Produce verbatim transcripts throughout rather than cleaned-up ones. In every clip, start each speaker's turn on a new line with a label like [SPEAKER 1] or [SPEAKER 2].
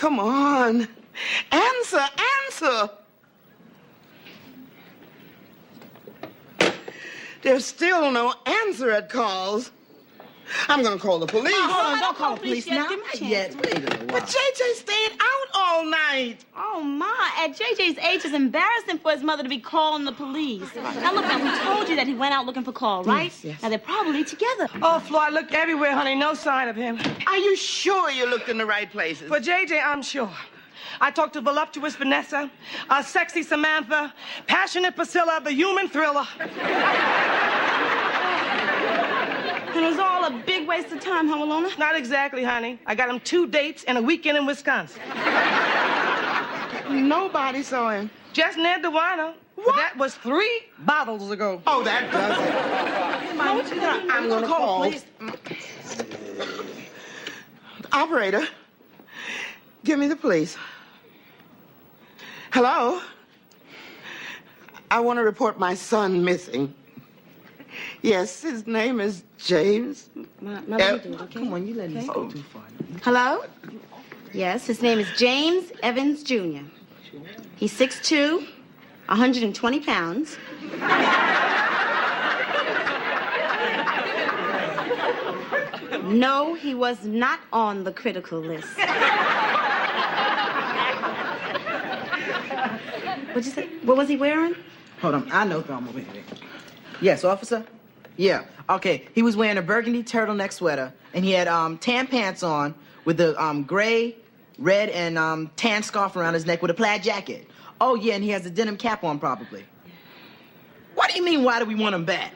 [SPEAKER 1] come on. Answer, answer. There's still no answer at calls. I'm going to call the police.
[SPEAKER 2] Oh, hold on, don't call the police now.
[SPEAKER 3] Not yet. Wait a little while.
[SPEAKER 1] But J J stayed out all night.
[SPEAKER 2] Oh, Ma, at J J's age, it's embarrassing for his mother to be calling the police. Now, look, now, we told you that he went out looking for Carl, right?
[SPEAKER 1] Yes, yes.
[SPEAKER 2] Now, they're probably together.
[SPEAKER 4] Oh, Flo, I looked everywhere, honey. No sign of him.
[SPEAKER 1] Are you sure you looked in the right places?
[SPEAKER 4] For J J, I'm sure. I talked to voluptuous Vanessa, uh, sexy Samantha, passionate Priscilla, the human thriller.
[SPEAKER 2] And it was all a big waste of time, huh, Walona?
[SPEAKER 4] Not exactly, honey. I got him two dates and a weekend in Wisconsin.
[SPEAKER 1] Nobody saw him.
[SPEAKER 4] Just Ned DeWino.
[SPEAKER 1] What?
[SPEAKER 4] That was three bottles ago.
[SPEAKER 1] Oh, that does it. I'm going to call.
[SPEAKER 4] Please.
[SPEAKER 1] Operator, give me the police. Hello? I want to report my son missing. Yes, his name is James.
[SPEAKER 2] Ma, Ma, let me do it, okay?
[SPEAKER 3] Come on, you let me
[SPEAKER 2] Okay.
[SPEAKER 3] go too far.
[SPEAKER 2] Hello? Yes, his name is James Evans Junior He's six two, one hundred twenty pounds. No, he was not on the critical list. What'd you say? What was he wearing?
[SPEAKER 3] Hold on, I know Thelma. Wait, wait. Yes, officer? Yeah, okay. He was wearing a burgundy turtleneck sweater, and he had um, tan pants on with the um, gray, red, and um, tan scarf around his neck with a plaid jacket. Oh, yeah, and he has a denim cap on, probably. What do you mean, why do we want him back?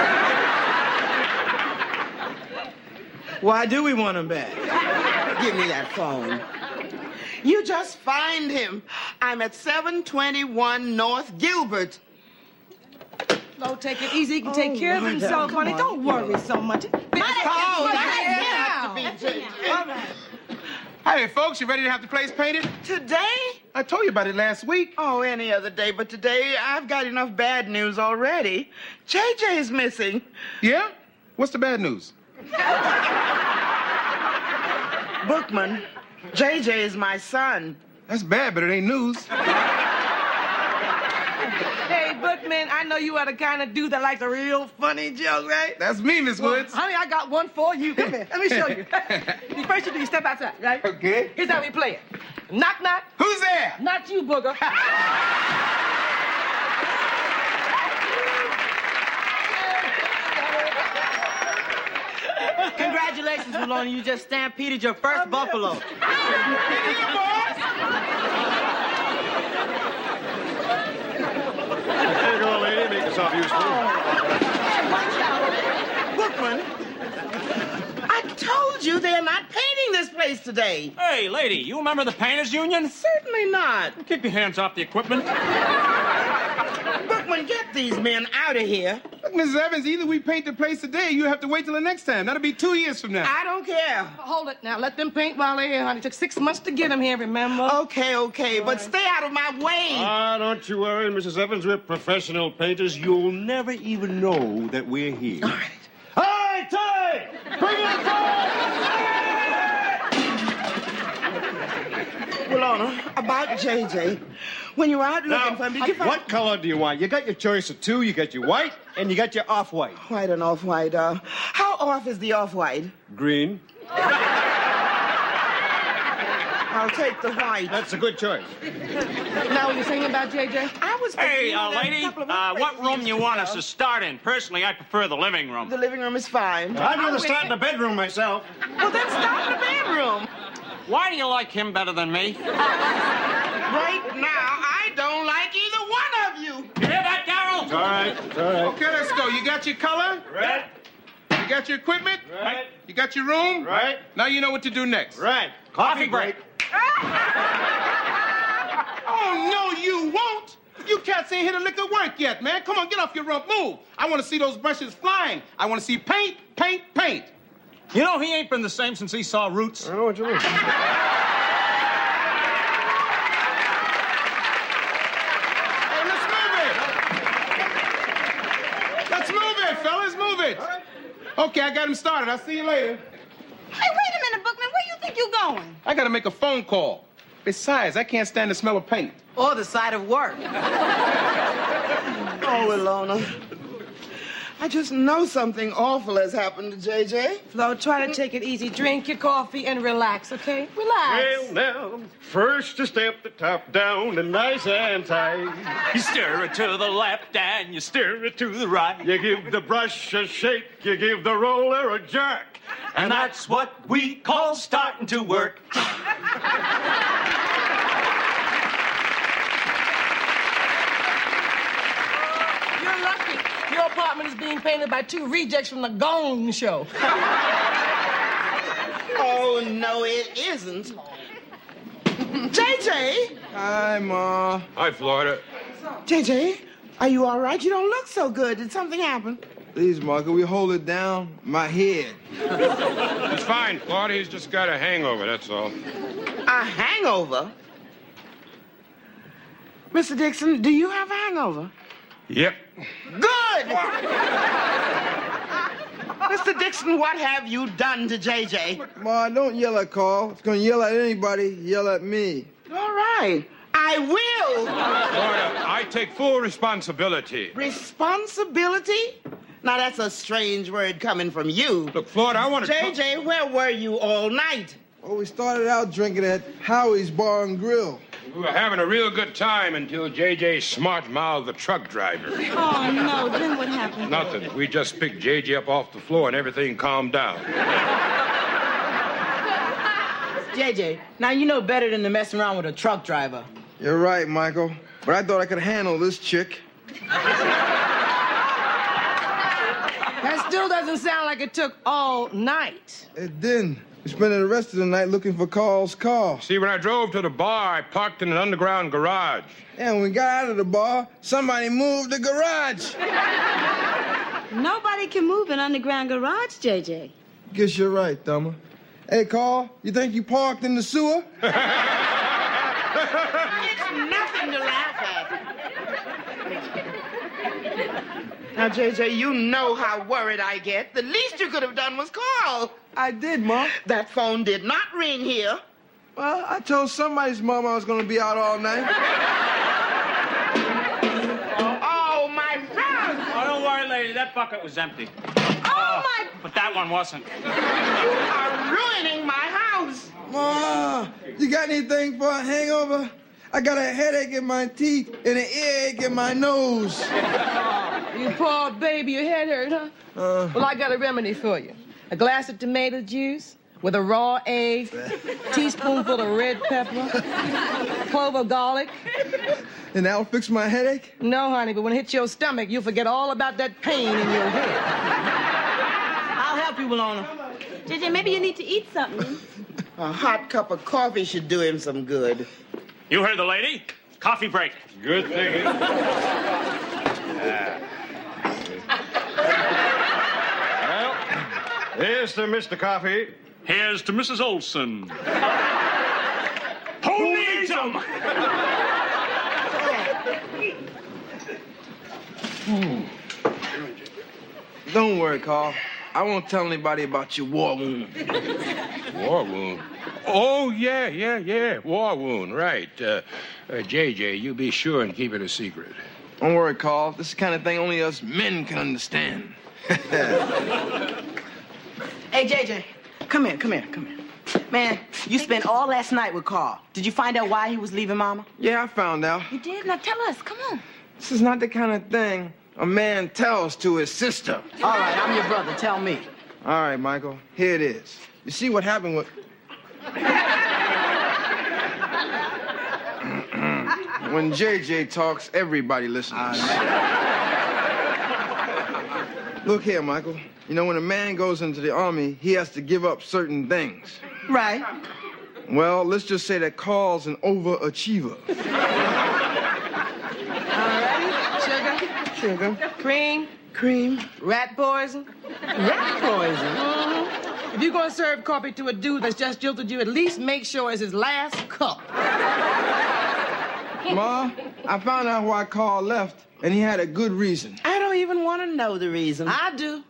[SPEAKER 3] Why do we want him back?
[SPEAKER 1] Give me that phone. You just find him. I'm at seven twenty-one North Gilbert.
[SPEAKER 4] Flo, take it easy. He can take
[SPEAKER 1] Oh,
[SPEAKER 4] care of
[SPEAKER 1] Lord,
[SPEAKER 4] himself,
[SPEAKER 1] come
[SPEAKER 4] honey.
[SPEAKER 1] on.
[SPEAKER 4] Don't worry so much.
[SPEAKER 1] Oh, that has to be J J.
[SPEAKER 4] All right.
[SPEAKER 5] Hey, folks, you ready to have the place painted?
[SPEAKER 1] Today?
[SPEAKER 5] I told you about it last week.
[SPEAKER 1] Oh, any other day, but today I've got enough bad news already. J J is missing.
[SPEAKER 5] Yeah? What's the bad news?
[SPEAKER 1] Bookman, J J is my son.
[SPEAKER 5] That's bad, but it ain't news.
[SPEAKER 4] Hey, Bookman, I know you are the kind of dude that likes a real funny joke, right?
[SPEAKER 5] That's me, Miss Woods.
[SPEAKER 4] Honey, I got one for you. Come here. Let me show you. First, you do you step outside, right?
[SPEAKER 5] Okay.
[SPEAKER 4] Here's how we play it. Knock, knock.
[SPEAKER 5] Who's there?
[SPEAKER 4] Not you, booger.
[SPEAKER 3] Congratulations, Maloney. You just stampeded your first buffalo.
[SPEAKER 6] There you go, lady. Make yourself useful.
[SPEAKER 1] Bookman, I told you they're not painting this place today.
[SPEAKER 7] Hey, lady, you remember the Painters Union?
[SPEAKER 1] Certainly not.
[SPEAKER 7] Keep your hands off the equipment.
[SPEAKER 1] Bookman, get these men out of here.
[SPEAKER 5] Look, Missus Evans, either we paint the place today or you have to wait till the next time. That'll be two years from now.
[SPEAKER 1] I don't care.
[SPEAKER 4] Hold it now. Let them paint while they're here, honey. It took six months to get them here, remember?
[SPEAKER 1] Okay, okay, but stay out of my way.
[SPEAKER 6] Ah, don't you worry, Missus Evans. We're professional painters. You'll never even know that we're here.
[SPEAKER 1] All right.
[SPEAKER 6] Hi, Ty! Bring it
[SPEAKER 1] Walona, about J J. When you were out looking
[SPEAKER 6] Now,
[SPEAKER 1] for him, did you find...
[SPEAKER 6] what color do you want? You got your choice of two. You got your white and you got your off-white.
[SPEAKER 1] White and off-white. Uh, how off is the off-white?
[SPEAKER 6] Green.
[SPEAKER 1] I'll take the white.
[SPEAKER 6] That's a good choice.
[SPEAKER 4] Now, what you saying about J J?
[SPEAKER 1] I was
[SPEAKER 7] Hey,
[SPEAKER 1] thinking
[SPEAKER 7] uh,
[SPEAKER 1] that a
[SPEAKER 7] lady,
[SPEAKER 1] couple of
[SPEAKER 7] uh,
[SPEAKER 1] other
[SPEAKER 7] what
[SPEAKER 1] places
[SPEAKER 7] room you
[SPEAKER 1] could
[SPEAKER 7] want
[SPEAKER 1] go.
[SPEAKER 7] us to start in? Personally, I prefer the living room.
[SPEAKER 1] The living room is fine.
[SPEAKER 6] I'd rather start in the bedroom myself.
[SPEAKER 1] Well, then start in the bedroom.
[SPEAKER 7] Why do you like him better than me?
[SPEAKER 1] Right now, I don't like either one of you.
[SPEAKER 7] You hear that, Carol?
[SPEAKER 6] It's all right. It's all right.
[SPEAKER 5] Okay, let's go. You got your color?
[SPEAKER 6] Right.
[SPEAKER 5] You got your equipment?
[SPEAKER 6] Right.
[SPEAKER 5] You got your room?
[SPEAKER 6] Right.
[SPEAKER 5] Now you know what to do next.
[SPEAKER 6] Right. Coffee break.
[SPEAKER 5] Oh, no, you won't. You cats ain't hit a lick of work yet, man. Come on, get off your rump. Move. I want to see those brushes flying. I want to see paint, paint, paint.
[SPEAKER 7] You know, he ain't been the same since he saw Roots.
[SPEAKER 6] I know what you mean.
[SPEAKER 5] Hey, let's move it. Let's move it, fellas. Move it. Okay, I got him started. I'll see you later.
[SPEAKER 2] Hey, wait a minute, Bookman. Where you think you going?
[SPEAKER 5] I got to make a phone call. Besides, I can't stand the smell of paint.
[SPEAKER 3] Or the sight of work.
[SPEAKER 1] Oh, Ilona. I just know something awful has happened to J J.
[SPEAKER 4] Flo, try to take it easy. Drink your coffee and relax, okay? Relax.
[SPEAKER 6] Well, now, first you step the top down and nice and tight.
[SPEAKER 7] You stir it to the left and you stir it to the right.
[SPEAKER 6] You give the brush a shake, you give the roller a jerk.
[SPEAKER 7] And that's what we call starting to work.
[SPEAKER 4] You're lucky. Your apartment is being painted by two rejects from the Gong Show.
[SPEAKER 1] Oh, no, it isn't. J J!
[SPEAKER 8] Hi, Ma.
[SPEAKER 6] Hi, Florida.
[SPEAKER 1] J J, are you all right? You don't look so good. Did something happen?
[SPEAKER 8] Please, Ma, can we hold it down? My head.
[SPEAKER 6] He's fine, Florida. He's just got a hangover, that's all.
[SPEAKER 1] A hangover? Mister Dixon, do you have a hangover?
[SPEAKER 6] Yep.
[SPEAKER 1] Good! Mister Dixon, what have you done to J J?
[SPEAKER 8] Ma, don't yell at Carl. If it's gonna yell at anybody, yell at me.
[SPEAKER 1] All right. I will.
[SPEAKER 6] Florida, I take full responsibility.
[SPEAKER 1] Responsibility? Now, that's a strange word coming from you.
[SPEAKER 6] Look, Florida, I want to...
[SPEAKER 1] J J, where were you all night?
[SPEAKER 8] Well, we started out drinking at Howie's Bar and Grill.
[SPEAKER 6] We were having a real good time until J J smart-mouthed the truck driver.
[SPEAKER 2] Oh, no. Then what happened?
[SPEAKER 6] Nothing. We just picked J J up off the floor and everything calmed down.
[SPEAKER 3] J J, now you know better than to mess around with a truck driver.
[SPEAKER 8] You're right, Michael. But I thought I could handle this chick.
[SPEAKER 4] That still doesn't sound like it took all night.
[SPEAKER 8] It didn't. We spent the rest of the night looking for Carl's car.
[SPEAKER 6] See, when I drove to the bar, I parked in an underground garage.
[SPEAKER 8] And when we got out of the bar, somebody moved the garage.
[SPEAKER 2] Nobody can move an underground garage, J J.
[SPEAKER 8] Guess you're right, Thummer. Hey, Carl, you think you parked in the sewer?
[SPEAKER 1] It's nothing to laugh at. Now, J J, you know how worried I get. The least you could have done was call.
[SPEAKER 8] I did, Ma.
[SPEAKER 1] That phone did not ring here.
[SPEAKER 8] Well, I told somebody's mom I was gonna be out all night.
[SPEAKER 1] Oh, my rug!
[SPEAKER 7] Oh, don't worry, lady. That bucket was empty.
[SPEAKER 2] Oh, my...
[SPEAKER 7] But that one wasn't.
[SPEAKER 1] You are ruining my house.
[SPEAKER 8] Ma, you got anything for a hangover? I got a headache in my teeth and an earache in my nose.
[SPEAKER 4] You poor baby, your head hurt, huh?
[SPEAKER 8] Uh,
[SPEAKER 4] Well, I got a remedy for you. A glass of tomato juice with a raw egg, teaspoonful of red pepper, clove of garlic.
[SPEAKER 8] and that'll fix my headache?
[SPEAKER 4] No, honey, but when it hits your stomach, you'll forget all about that pain in your head.
[SPEAKER 3] I'll help you, Ilona.
[SPEAKER 2] J J, maybe you need to eat something.
[SPEAKER 1] A hot cup of coffee should do him some good.
[SPEAKER 7] You heard the lady? Coffee break.
[SPEAKER 6] Good thinking. Well, here's to Mister Coffee.
[SPEAKER 7] Here's to Missus Olson. Who needs 'em?
[SPEAKER 8] Don't worry, Carl. I won't tell anybody about your war wound.
[SPEAKER 6] War wound. Oh, yeah, yeah, yeah. War wound, right. Uh, uh, J J, you be sure and keep it a secret.
[SPEAKER 8] Don't worry, Carl. This is the kind of thing only us men can understand.
[SPEAKER 3] Hey, J J, come here, come here, come here. Man, you spent all last night with Carl. Did you find out why he was leaving Mama?
[SPEAKER 8] Yeah, I found out.
[SPEAKER 2] You did? Now tell us. Come on.
[SPEAKER 8] This is not the kind of thing a man tells to his sister.
[SPEAKER 3] All right, I'm your brother. Tell me.
[SPEAKER 8] All right, Michael, here it is. You see what happened with... When J J talks, everybody listens. Look here, Michael. You know, when a man goes into the army, he has to give up certain things.
[SPEAKER 3] Right.
[SPEAKER 8] Well, let's just say that Carl's an overachiever.
[SPEAKER 4] All righty. Sugar,
[SPEAKER 8] Sugar.
[SPEAKER 4] cream,
[SPEAKER 1] Cream.
[SPEAKER 4] rat poison.
[SPEAKER 3] Rat poison.
[SPEAKER 4] Mhm. If you're gonna serve coffee to a dude that's just jilted you, at least make sure it's his last cup.
[SPEAKER 8] Ma, I found out why Carl left, and he had a good reason.
[SPEAKER 1] I don't even want to know the reason.
[SPEAKER 4] I do.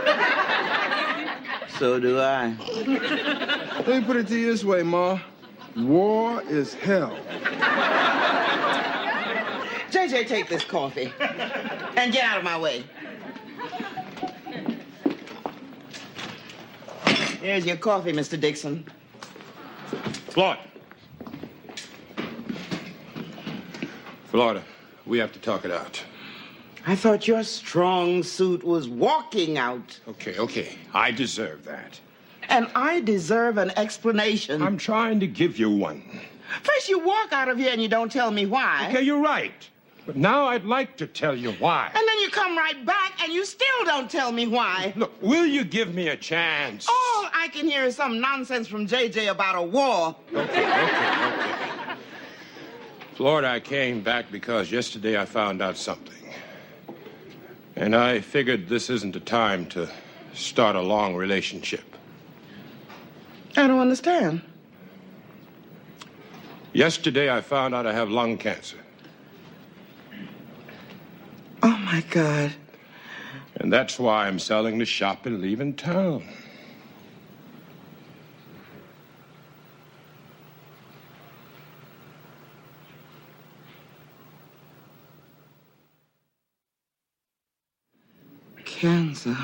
[SPEAKER 1] So do I.
[SPEAKER 8] Let me put it to you this way, Ma. War is hell.
[SPEAKER 1] J J, take this coffee. And get out of my way. Here's your coffee, Mister Dixon.
[SPEAKER 6] Florida. Florida, we have to talk it out.
[SPEAKER 1] I thought your strong suit was walking out.
[SPEAKER 6] Okay, okay. I deserve that.
[SPEAKER 1] And I deserve an explanation.
[SPEAKER 6] I'm trying to give you one.
[SPEAKER 1] First you walk out of here and you don't tell me why.
[SPEAKER 6] Okay, you're right. But now I'd like to tell you why.
[SPEAKER 1] And then you come right back and you still don't tell me why.
[SPEAKER 6] Look, will you give me a chance?
[SPEAKER 1] All I can hear is some nonsense from J J about a war.
[SPEAKER 6] Okay, okay, okay. Florida, I came back because yesterday I found out something. And I figured this isn't the time to start a long relationship.
[SPEAKER 1] I don't understand.
[SPEAKER 6] Yesterday I found out I have lung cancer.
[SPEAKER 1] Oh, my God.
[SPEAKER 6] And that's why I'm selling the shop and leaving town.
[SPEAKER 1] Cancer.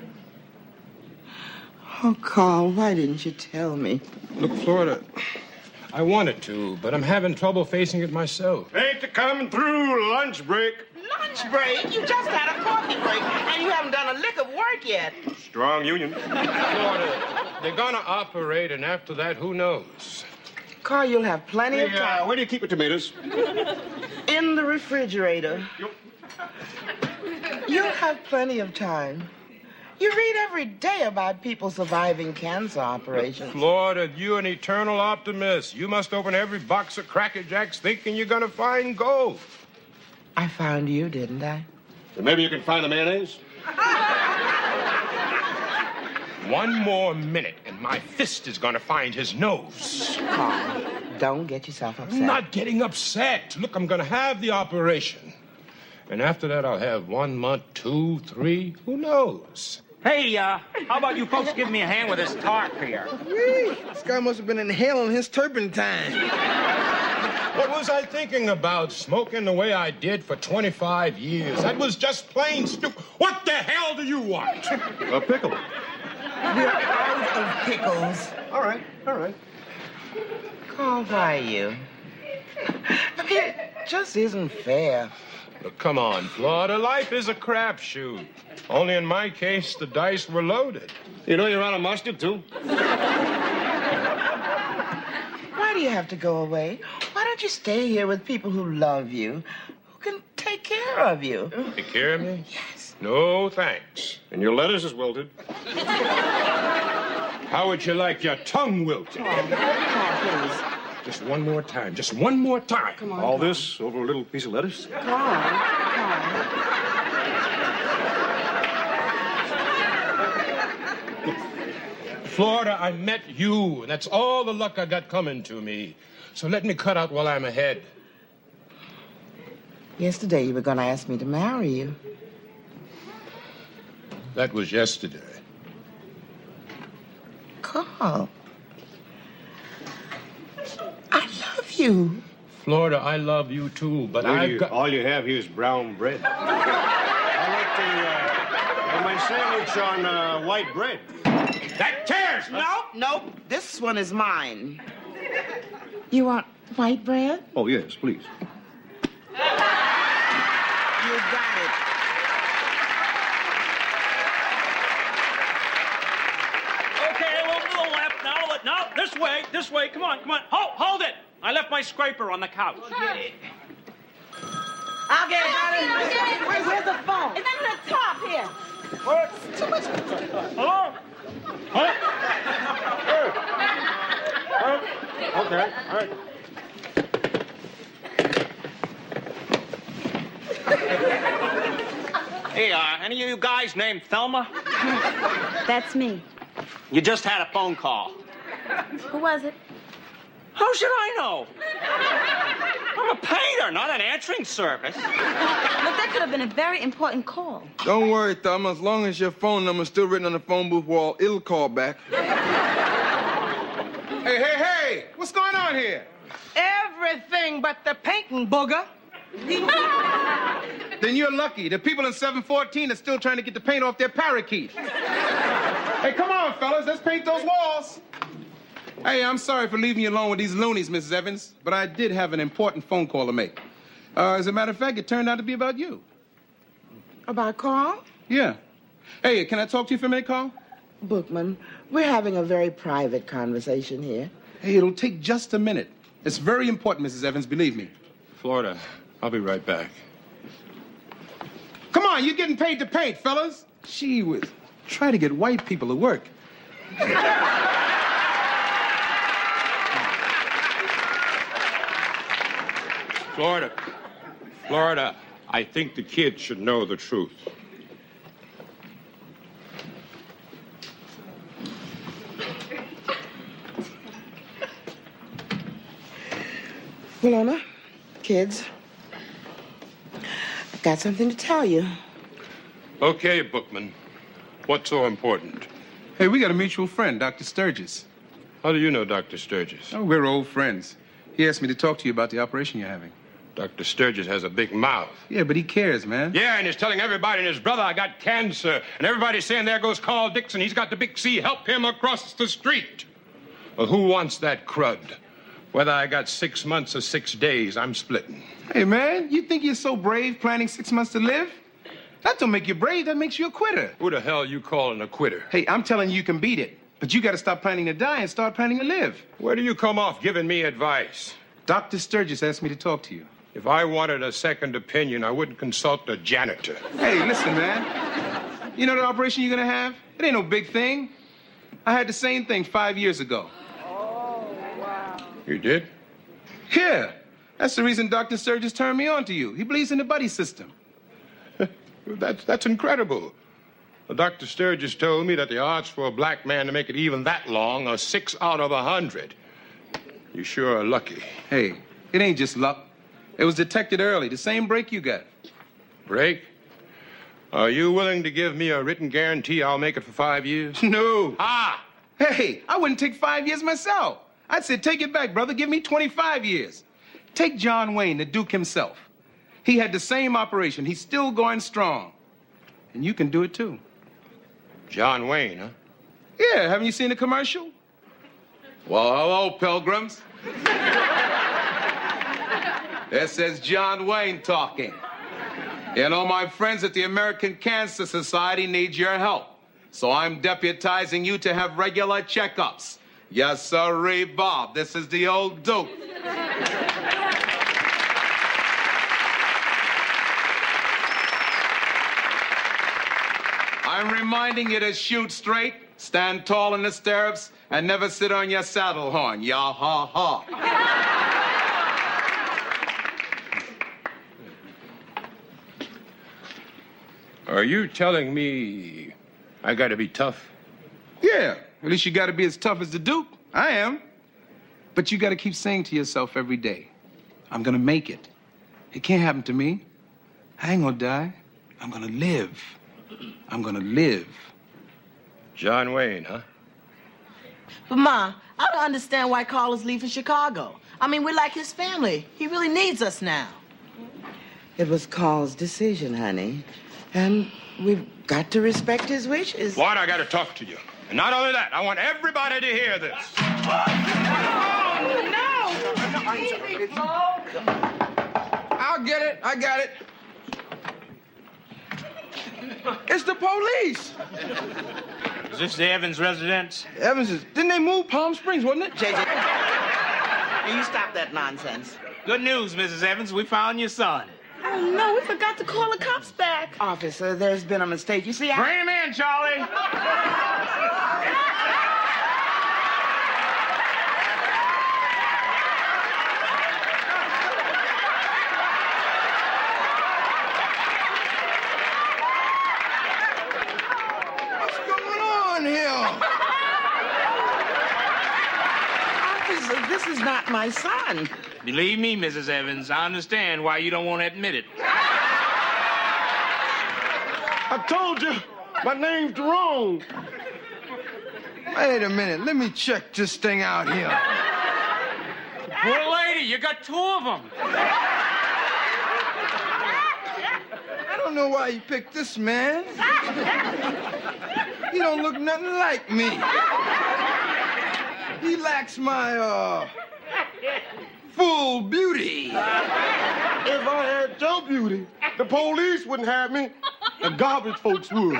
[SPEAKER 1] Oh, Carl, why didn't you tell me?
[SPEAKER 6] Look, Florida, I wanted to, but I'm having trouble facing it myself.
[SPEAKER 9] Ain't you coming through lunch break?
[SPEAKER 1] Lunch break? You just had a coffee break, and you haven't done a lick of work yet.
[SPEAKER 9] Strong union.
[SPEAKER 6] Florida, they're gonna operate, and after that, who knows?
[SPEAKER 1] Carl, you'll have plenty of
[SPEAKER 9] Hey,
[SPEAKER 1] time.
[SPEAKER 9] uh, where do you keep your tomatoes?
[SPEAKER 1] In the refrigerator.
[SPEAKER 9] Yep.
[SPEAKER 1] You'll have plenty of time. You read every day about people surviving cancer operations.
[SPEAKER 6] Florida, you're an eternal optimist. You must open every box of Cracker Jacks thinking you're gonna find gold.
[SPEAKER 1] I found you, didn't I?
[SPEAKER 9] Well, maybe you can find the mayonnaise?
[SPEAKER 6] One more minute, and my fist is gonna find his nose.
[SPEAKER 1] Carl, don't get yourself upset.
[SPEAKER 6] I'm not getting upset. Look, I'm gonna have the operation. And after that, I'll have one month, two, three, who knows?
[SPEAKER 7] Hey, uh, how about you folks give me a hand with this tarp here?
[SPEAKER 8] Whee! This guy must have been inhaling his turpentine.
[SPEAKER 6] What was I thinking about smoking the way I did for twenty-five years? That was just plain stupid. What the hell do you want?
[SPEAKER 9] A pickle.
[SPEAKER 1] We're out of pickles.
[SPEAKER 9] All right, all right.
[SPEAKER 1] Carl, why are you? I mean, it just isn't fair.
[SPEAKER 6] Look, come on, Florida. Life is a crapshoot. Only in my case, the dice were loaded.
[SPEAKER 9] You know you're out of mustard, too?
[SPEAKER 1] Why do you have to go away? Why don't you stay here with people who love you, who can take care of you?
[SPEAKER 6] Take care of me?
[SPEAKER 1] Yes.
[SPEAKER 6] No, thanks.
[SPEAKER 9] And your lettuce is wilted.
[SPEAKER 6] How would you like your tongue wilted?
[SPEAKER 1] Carl, please.
[SPEAKER 6] Just one more time. Just one more time.
[SPEAKER 1] Come on.
[SPEAKER 9] All
[SPEAKER 1] Carl.
[SPEAKER 9] this over a little piece of lettuce?
[SPEAKER 1] Carl, Carl.
[SPEAKER 6] Florida, I met you, and that's all the luck I got coming to me. So let me cut out while I'm ahead.
[SPEAKER 1] Yesterday you were going to ask me to marry you.
[SPEAKER 6] That was yesterday.
[SPEAKER 1] Carl. I love you.
[SPEAKER 6] Florida, I love you too, but
[SPEAKER 9] Well,
[SPEAKER 6] I've
[SPEAKER 9] you-
[SPEAKER 6] got...
[SPEAKER 9] All you have here is brown bread. I like the, uh, my sandwich on uh, white bread.
[SPEAKER 6] That tears!
[SPEAKER 1] Nope, nope. This one is mine. You want white bread?
[SPEAKER 9] Oh, yes, please.
[SPEAKER 1] You got it.
[SPEAKER 7] Okay, a little to the left now. Let- No, this way, this way. Come on, come on. Hold, hold it. I left my scraper on the couch.
[SPEAKER 2] I'll get it. I'll get it. Where's, where's the phone? It's under the top here.
[SPEAKER 7] What?
[SPEAKER 2] Too much.
[SPEAKER 7] Hello? Huh?
[SPEAKER 9] Huh? Okay, all right.
[SPEAKER 7] Hey, uh, any of you guys named Thelma?
[SPEAKER 2] That's me.
[SPEAKER 7] You just had a phone call.
[SPEAKER 2] Who was it?
[SPEAKER 7] How should I know? I'm a painter, not an answering service.
[SPEAKER 2] Look, that could have been a very important call.
[SPEAKER 8] Don't worry, Thelma. As long as your phone number's still written on the phone booth wall, it'll call back.
[SPEAKER 5] Hey, hey, hey! What's going on on here?
[SPEAKER 4] Everything but the painting, booger.
[SPEAKER 5] Then you're lucky. The people in seven fourteen are still trying to get the paint off their parakeet. Hey, come on, fellas. Let's paint those walls. Hey, I'm sorry for leaving you alone with these loonies, Missus Evans, but I did have an important phone call to make. Uh, as a matter of fact, it turned out to be about you.
[SPEAKER 1] About Carl?
[SPEAKER 5] Yeah. Hey, can I talk to you for a minute, Carl?
[SPEAKER 1] Bookman, we're having a very private conversation here.
[SPEAKER 5] Hey, it'll take just a minute. It's very important, Missus Evans, believe me.
[SPEAKER 6] Florida, I'll be right back.
[SPEAKER 5] Come on, you're getting paid to paint, fellas. Gee whiz. Try to get white people to work.
[SPEAKER 6] Florida, Florida, I think the kids should know the truth.
[SPEAKER 1] Wilona, kids, I've got something to tell you.
[SPEAKER 6] Okay, Bookman. What's so important?
[SPEAKER 5] Hey, we got a mutual friend, Doctor Sturgis.
[SPEAKER 6] How do you know Doctor Sturgis?
[SPEAKER 5] Oh, we're old friends. He asked me to talk to you about the operation you're having.
[SPEAKER 6] Doctor Sturgis has a big mouth.
[SPEAKER 5] Yeah, but he cares, man.
[SPEAKER 6] Yeah, and he's telling everybody and his brother I got cancer. And everybody's saying, there goes Carl Dixon. He's got the big C. Help him across the street. Well, who wants that crud? Whether I got six months or six days, I'm splitting.
[SPEAKER 5] Hey, man, you think you're so brave planning six months to live? That don't make you brave. That makes you a quitter.
[SPEAKER 6] Who the hell you calling a quitter?
[SPEAKER 5] Hey, I'm telling you you can beat it. But you got to stop planning to die and start planning to live.
[SPEAKER 6] Where do you come off giving me advice?
[SPEAKER 5] Doctor Sturgis asked me to talk to you.
[SPEAKER 6] If I wanted a second opinion, I wouldn't consult a janitor.
[SPEAKER 5] Hey, listen, man. You know the operation you're going to have? It ain't no big thing. I had the same thing five years ago.
[SPEAKER 6] Oh, wow. You did?
[SPEAKER 5] Yeah. That's the reason Doctor Sturgis turned me on to you. He believes in the buddy system.
[SPEAKER 6] That's, that's incredible. Well, Doctor Sturgis told me that the odds for a black man to make it even that long are six out of a hundred. You sure are lucky.
[SPEAKER 5] Hey, it ain't just luck. It was detected early, the same break you got.
[SPEAKER 6] Break? Are you willing to give me a written guarantee I'll make it for five years?
[SPEAKER 5] No.
[SPEAKER 6] Ah!
[SPEAKER 5] Hey, I wouldn't take five years myself. I'd say, take it back, brother. Give me twenty-five years. Take John Wayne, the Duke himself. He had the same operation. He's still going strong. And you can do it, too.
[SPEAKER 6] John Wayne, huh?
[SPEAKER 5] Yeah, haven't you seen the commercial? Well, hello, pilgrims. This is John Wayne talking. You know, my friends at the American Cancer Society need your help. So I'm deputizing you to have regular checkups. Yes, sirree, Bob. This is the old Duke. I'm reminding you to shoot straight, stand tall in the stirrups, and never sit on your saddle horn. Ya ha ha.
[SPEAKER 6] Are you telling me I gotta be tough?
[SPEAKER 5] Yeah, at least you gotta be as tough as the Duke. I am. But you gotta keep saying to yourself every day, I'm gonna make it. It can't happen to me. I ain't gonna die. I'm gonna live. I'm gonna live.
[SPEAKER 6] John Wayne, huh?
[SPEAKER 3] But, Ma, I don't understand why Carl is leaving Chicago. I mean, we're like his family. He really needs us now.
[SPEAKER 1] It was Carl's decision, honey. And we've got to respect his wishes.
[SPEAKER 6] Lord, I gotta talk to you. And not only that, I want everybody to hear this.
[SPEAKER 8] I'll get it. I got it. It's the police.
[SPEAKER 7] Is this the Evans residence?
[SPEAKER 8] Evans is... Didn't they move Palm Springs, wasn't it?
[SPEAKER 3] J J, will you stop that nonsense?
[SPEAKER 7] Good news, Missus Evans. We found your son.
[SPEAKER 2] Oh, no, we forgot to call the cops back.
[SPEAKER 1] Officer, there's been a mistake. You see, I...
[SPEAKER 7] Bring him in, Charlie.
[SPEAKER 8] What's going on here?
[SPEAKER 1] Officer, this is not my son.
[SPEAKER 7] Believe me, Missus Evans, I understand why you don't want to admit it.
[SPEAKER 9] I told you, my name's Jerome.
[SPEAKER 8] Wait a minute. Let me check this thing out here.
[SPEAKER 7] You got two of them.
[SPEAKER 8] I don't know why you picked this man. He don't look nothing like me. He lacks my, uh, full beauty.
[SPEAKER 9] If I had your beauty, the police wouldn't have me. The garbage folks would.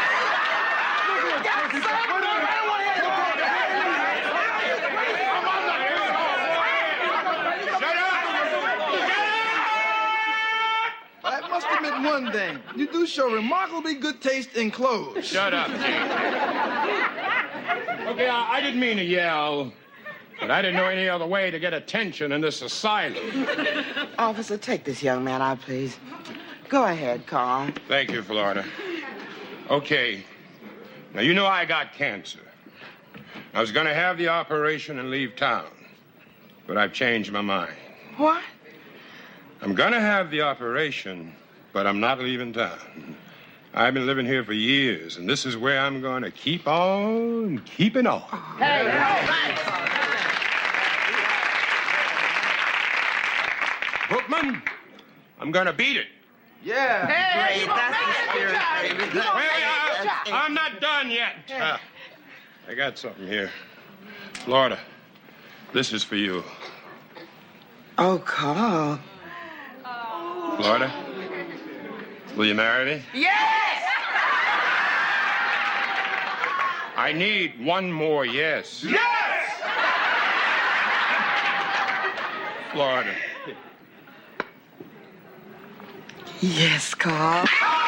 [SPEAKER 8] I must admit one thing. You do show remarkably good taste in clothes.
[SPEAKER 6] Shut up, James. Okay, I, I didn't mean to yell, but I didn't know any other way to get attention in this asylum.
[SPEAKER 1] Officer, take this young man out, please. Go ahead, Carl.
[SPEAKER 6] Thank you, Florida. Okay. Now, you know I got cancer. I was going to have the operation and leave town, but I've changed my mind.
[SPEAKER 1] What?
[SPEAKER 6] I'm going to have the operation, but I'm not leaving town. I've been living here for years, and this is where I'm going to keep on keeping on.
[SPEAKER 4] Hey, hey.
[SPEAKER 6] Bookman, I'm going to beat it.
[SPEAKER 8] Yeah.
[SPEAKER 1] Hey, great. That's the spirit, baby.
[SPEAKER 6] Wait, wait, I, I'm not done yet. Uh, I got something here. Florida, this is for you.
[SPEAKER 1] Oh, Carl.
[SPEAKER 6] Florida, will you marry me?
[SPEAKER 4] Yes!
[SPEAKER 6] I need one more yes.
[SPEAKER 8] Yes!
[SPEAKER 6] Florida.
[SPEAKER 1] Yes, Carl.